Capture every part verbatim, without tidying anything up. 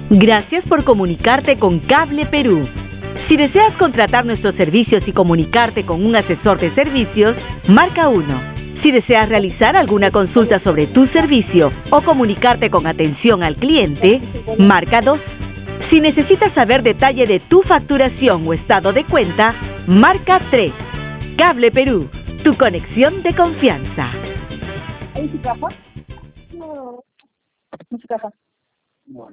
Gracias por comunicarte con Cable Perú. Si deseas contratar nuestros servicios y comunicarte con un asesor de servicios, marca uno. Si deseas realizar alguna consulta sobre tu servicio o comunicarte con atención al cliente, marca dos. Si necesitas saber detalle de tu facturación o estado de cuenta, marca tres. Cable Perú, tu conexión de confianza. ¿Hay su caja? No. ¿No su caja? No.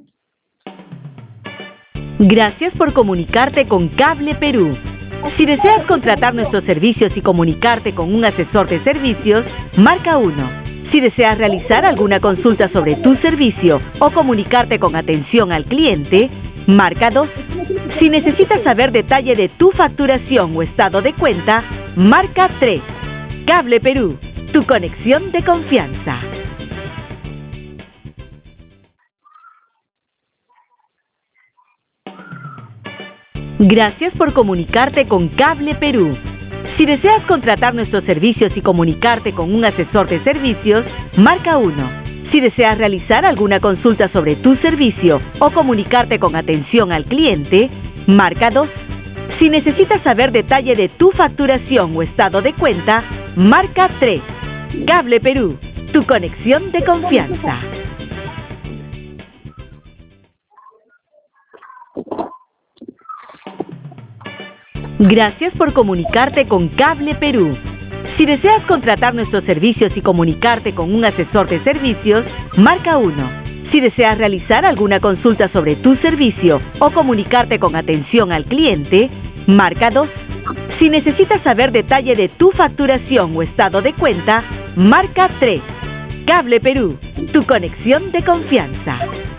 Gracias por comunicarte con Cable Perú. Si deseas contratar nuestros servicios y comunicarte con un asesor de servicios, marca uno. Si deseas realizar alguna consulta sobre tu servicio o comunicarte con atención al cliente, marca dos. Si necesitas saber detalle de tu facturación o estado de cuenta, marca tres. Cable Perú, tu conexión de confianza. Gracias por comunicarte con Cable Perú. Si deseas contratar nuestros servicios y comunicarte con un asesor de servicios, marca uno. Si deseas realizar alguna consulta sobre tu servicio o comunicarte con atención al cliente, marca dos. Si necesitas saber detalle de tu facturación o estado de cuenta, marca tres. Cable Perú, tu conexión de confianza. Gracias por comunicarte con Cable Perú. Si deseas contratar nuestros servicios y comunicarte con un asesor de servicios, marca uno. Si deseas realizar alguna consulta sobre tu servicio o comunicarte con atención al cliente, marca dos. Si necesitas saber detalle de tu facturación o estado de cuenta, marca tres. Cable Perú, tu conexión de confianza.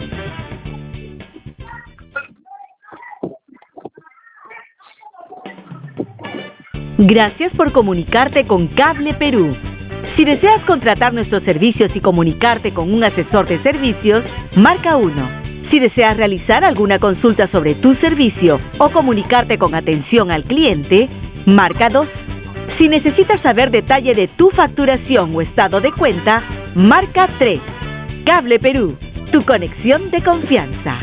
Gracias por comunicarte con Cable Perú. Si deseas contratar nuestros servicios y comunicarte con un asesor de servicios, marca uno. Si deseas realizar alguna consulta sobre tu servicio o comunicarte con atención al cliente, marca dos. Si necesitas saber detalle de tu facturación o estado de cuenta, marca tres. Cable Perú, tu conexión de confianza.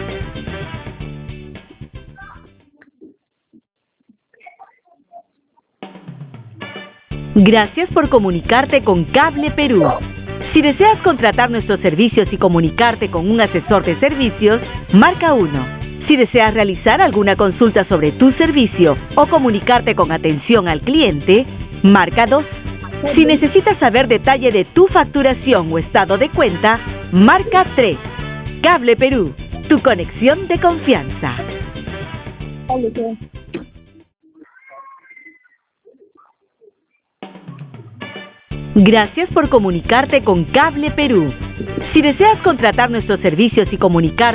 Gracias por comunicarte con Cable Perú. Si deseas contratar nuestros servicios y comunicarte con un asesor de servicios, marca uno. Si deseas realizar alguna consulta sobre tu servicio o comunicarte con atención al cliente, marca dos. Si necesitas saber detalle de tu facturación o estado de cuenta, marca tres. Cable Perú, tu conexión de confianza. Gracias por comunicarte con Cable Perú. Si deseas contratar nuestros servicios y comunicarte